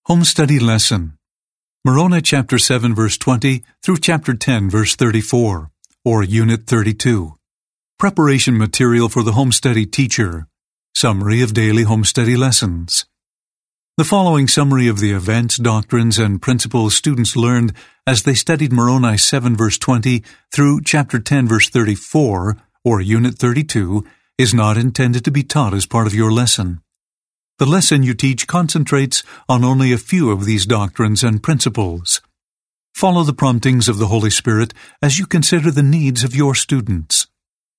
Home Study Lesson. Moroni chapter 7 verse 20 through chapter 10 verse 34, or Unit 32. Preparation material for the home study teacher. Summary of daily home study lessons. The following summary of the events, doctrines, and principles students learned as they studied Moroni 7 verse 20 through chapter 10 verse 34, or Unit 32, is not intended to be taught as part of your lesson. The lesson you teach concentrates on only a few of these doctrines and principles. Follow the promptings of the Holy Spirit as you consider the needs of your students.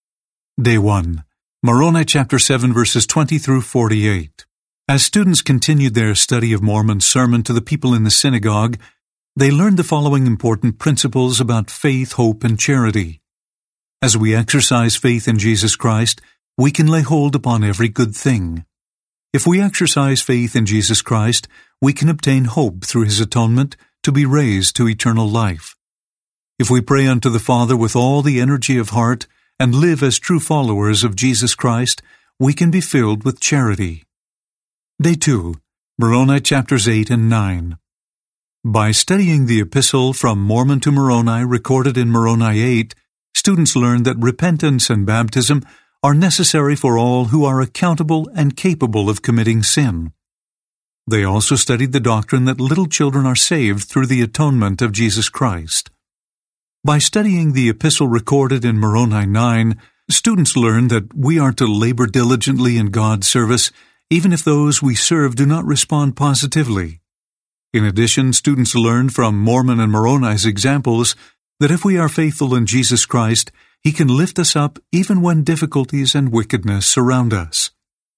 Day 1. Moroni chapter 7 verses 20 through 48. As students continued their study of Mormon's sermon to the people in the synagogue, they learned the following important principles about faith, hope, and charity. As we exercise faith in Jesus Christ, we can lay hold upon every good thing. If we exercise faith in Jesus Christ, we can obtain hope through His atonement to be raised to eternal life. If we pray unto the Father with all the energy of heart and live as true followers of Jesus Christ, we can be filled with charity. Day 2. Moroni chapters 8 and 9. By studying the epistle from Mormon to Moroni recorded in Moroni 8, students learned that repentance and baptism are necessary for all who are accountable and capable of committing sin. They also studied the doctrine that little children are saved through the atonement of Jesus Christ. By studying the epistle recorded in Moroni 9, students learned that we are to labor diligently in God's service, even if those we serve do not respond positively. In addition, students learned from Mormon and Moroni's examples that if we are faithful in Jesus Christ, He can lift us up even when difficulties and wickedness surround us.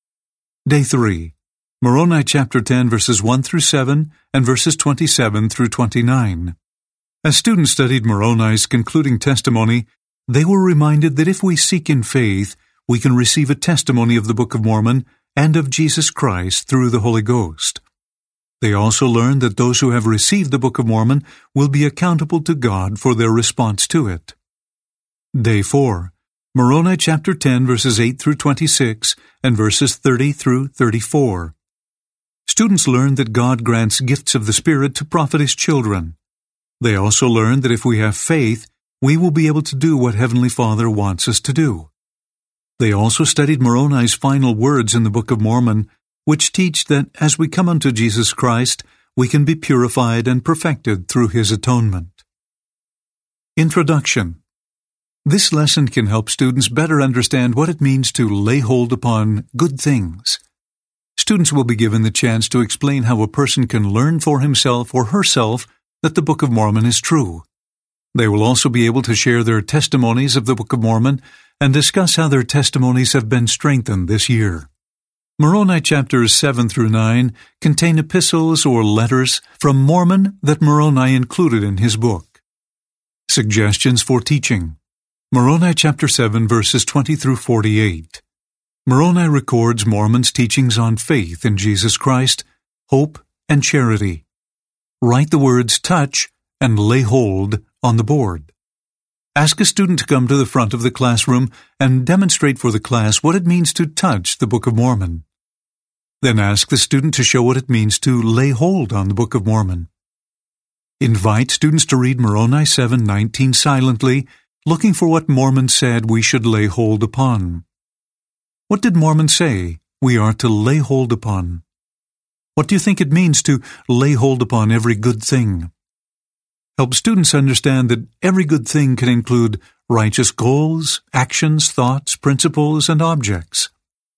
Day 3. Moroni chapter 10 verses 1 through 7 and verses 27 through 29. As students studied Moroni's concluding testimony, they were reminded that if we seek in faith, we can receive a testimony of the Book of Mormon and of Jesus Christ through the Holy Ghost. They also learned that those who have received the Book of Mormon will be accountable to God for their response to it. Day 4. Moroni chapter 10 verses 8 through 26 and verses 30 through 34. Students learned that God grants gifts of the Spirit to profit His children. They also learned that if we have faith, we will be able to do what Heavenly Father wants us to do. They also studied Moroni's final words in the Book of Mormon, which teach that as we come unto Jesus Christ, we can be purified and perfected through His atonement. Introduction. This lesson can help students better understand what it means to lay hold upon good things. Students will be given the chance to explain how a person can learn for himself or herself that the Book of Mormon is true. They will also be able to share their testimonies of the Book of Mormon and discuss how their testimonies have been strengthened this year. Moroni chapters 7 through 9 contain epistles or letters from Mormon that Moroni included in his book. Suggestions for teaching. Moroni chapter 7 verses 20 through 48. Moroni records Mormon's teachings on faith in Jesus Christ, hope, and charity. Write the words touch and lay hold on the board. Ask a student to come to the front of the classroom and demonstrate for the class what it means to touch the Book of Mormon. Then ask the student to show what it means to lay hold on the Book of Mormon. Invite students to read Moroni 7:19 silently, looking for what Mormon said we should lay hold upon. What did Mormon say we are to lay hold upon? What do you think it means to lay hold upon every good thing? Help students understand that every good thing can include righteous goals, actions, thoughts, principles, and objects.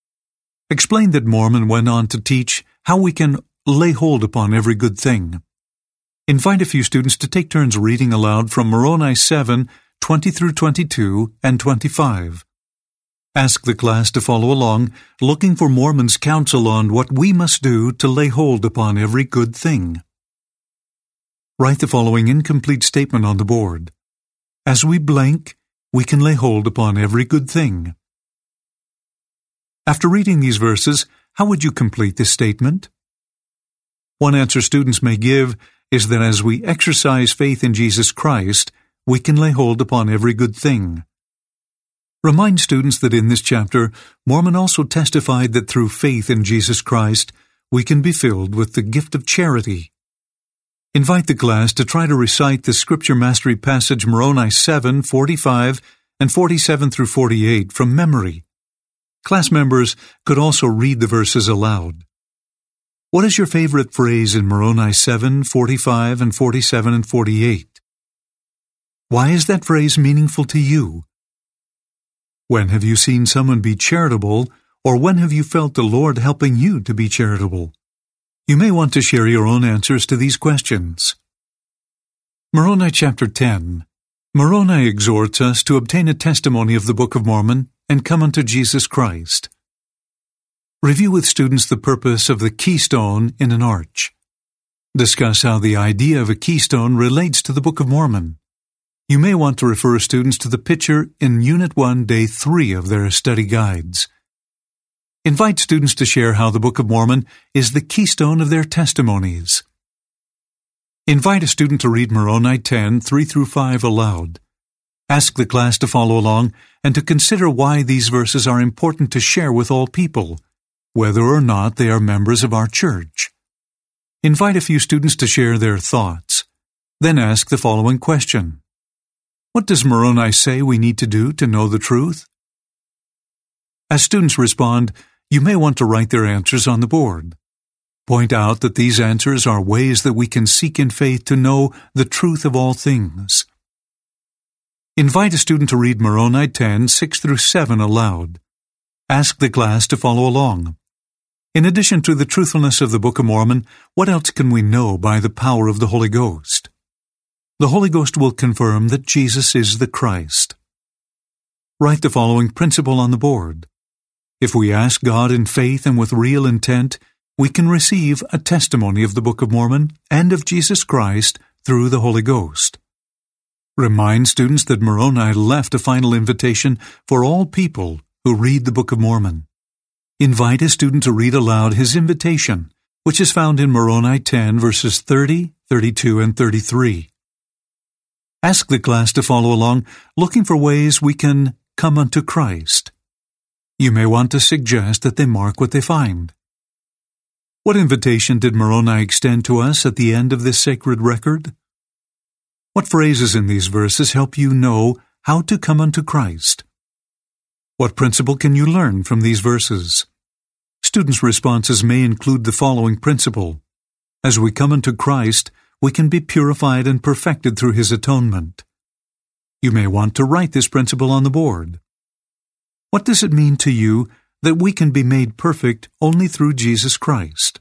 Explain that Mormon went on to teach how we can lay hold upon every good thing. Invite a few students to take turns reading aloud from Moroni 7, 20 through 22 and 25. Ask the class to follow along, looking for Mormon's counsel on what we must do to lay hold upon every good thing. Write the following incomplete statement on the board. As we blank, we can lay hold upon every good thing. After reading these verses, how would you complete this statement? One answer students may give is that as we exercise faith in Jesus Christ, we can lay hold upon every good thing. Remind students that in this chapter, Mormon also testified that through faith in Jesus Christ, we can be filled with the gift of charity. Invite the class to try to recite the Scripture Mastery passage Moroni 7:45 and 47 through 48 from memory. Class members could also read the verses aloud. What is your favorite phrase in Moroni 7:45 and 47 and 48? Why is that phrase meaningful to you? When have you seen someone be charitable, or when have you felt the Lord helping you to be charitable? You may want to share your own answers to these questions. Moroni chapter 10. Moroni exhorts us to obtain a testimony of the Book of Mormon and come unto Jesus Christ. Review with students the purpose of the keystone in an arch. Discuss how the idea of a keystone relates to the Book of Mormon. You may want to refer students to the picture in Unit 1, Day 3 of their study guides. Invite students to share how the Book of Mormon is the keystone of their testimonies. Invite a student to read Moroni 10:3 through 5 aloud. Ask the class to follow along and to consider why these verses are important to share with all people, whether or not they are members of our church. Invite a few students to share their thoughts. Then ask the following question. What does Moroni say we need to do to know the truth? As students respond, you may want to write their answers on the board. Point out that these answers are ways that we can seek in faith to know the truth of all things. Invite a student to read Moroni 10:6 through 7 aloud. Ask the class to follow along. In addition to the truthfulness of the Book of Mormon, what else can we know by the power of the Holy Ghost? The Holy Ghost will confirm that Jesus is the Christ. Write the following principle on the board. If we ask God in faith and with real intent, we can receive a testimony of the Book of Mormon and of Jesus Christ through the Holy Ghost. Remind students that Moroni left a final invitation for all people who read the Book of Mormon. Invite a student to read aloud his invitation, which is found in Moroni 10 verses 30, 32, and 33. Ask the class to follow along, looking for ways we can come unto Christ. You may want to suggest that they mark what they find. What invitation did Moroni extend to us at the end of this sacred record? What phrases in these verses help you know how to come unto Christ? What principle can you learn from these verses? Students' responses may include the following principle. As we come unto Christ, we can be purified and perfected through His atonement. You may want to write this principle on the board. What does it mean to you that we can be made perfect only through Jesus Christ?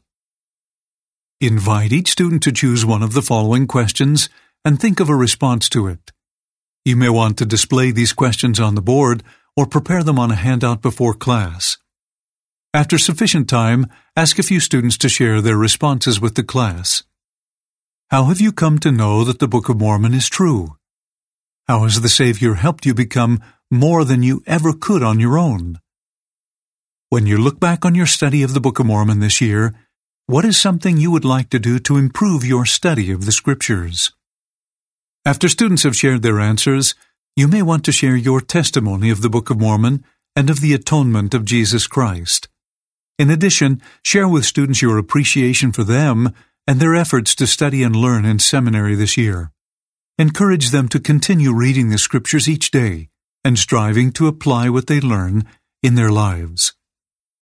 Invite each student to choose one of the following questions and think of a response to it. You may want to display these questions on the board or prepare them on a handout before class. After sufficient time, ask a few students to share their responses with the class. How have you come to know that the Book of Mormon is true? How has the Savior helped you become more than you ever could on your own? When you look back on your study of the Book of Mormon this year, what is something you would like to do to improve your study of the Scriptures? After students have shared their answers, you may want to share your testimony of the Book of Mormon and of the atonement of Jesus Christ. In addition, share with students your appreciation for them and their efforts to study and learn in seminary this year. Encourage them to continue reading the Scriptures each day and striving to apply what they learn in their lives.